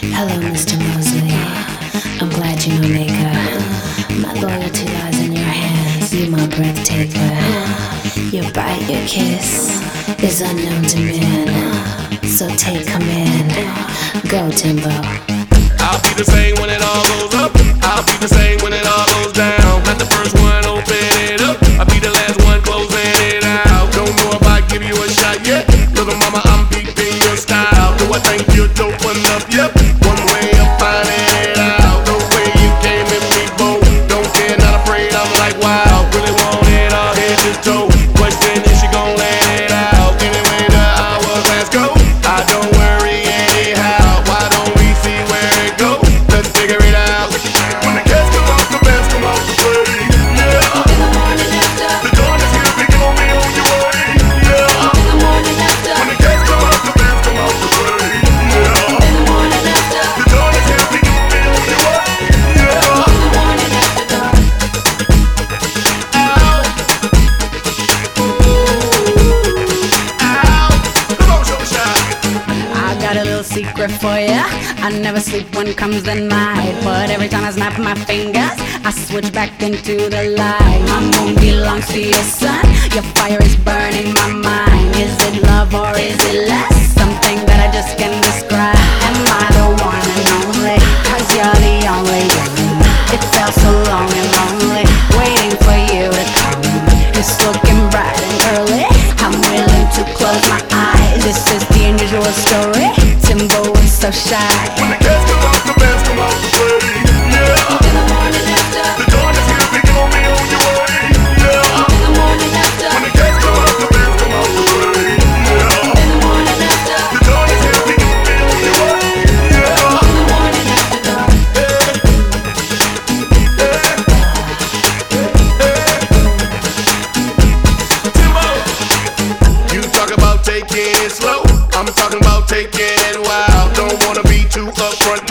Hello, Mr. Mosley. I'm glad you know maker. My loyalty lies in your hands. You my breath taker. Your bite, your kiss is unknown to men. So take command. Go, Timbo. I'll be the same when it all goes up. I'll be the same when it all goes down. Not the first one, open it up. I'll be the last one closing it out. Don't know if I give you a shot yet. Little mama, I'm peeping your style. Do I think you're dope enough? Yep. One way of finding it out. The way you came in me, bold. Don't care, not afraid. I'm like, wow. Really want it all head to toe. Question is she gon' let it out? Anyway, the hourglass go. I don't worry anyhow. Why don't we see where it goes? Let's figure it out. When the cats come out, the bands come out to play. Yeah. In the morning after. The dawn is here, picking on me on your way. Yeah. In the morning after. When the cats come out, the bands come out to play. Yeah. In the morning after. The dawn is here, picking on me on your way. Yeah. In the morning after dark. Ow. Ow. Come on, show shot. I got a little secret for ya. I never sleep when comes the night, but every time I snap my fingers, I switch back into the light. My moon belongs to your sun. Your fire is burning my mind. Is it love or is it less? Something that I just can't describe. Am I the one and only? 'Cause you're the only one. It felt so long and lonely, waiting for you to come. It's looking bright and early. I'm willing to close my eyes. This is the unusual story. Timbo is so shy. When the cats come out, the bands come out to play. Yeah. In the morning after. The dawn is here, picking on me on your way. Yeah. In the morning after. When the cats come out, the bands come out to play. Yeah. In the morning after. The dawn is here, picking on me on your way. Yeah. In the morning after dark. Timbo, you talk about taking it slow. I'm talking about taking it wild. Don't wanna be too upfront.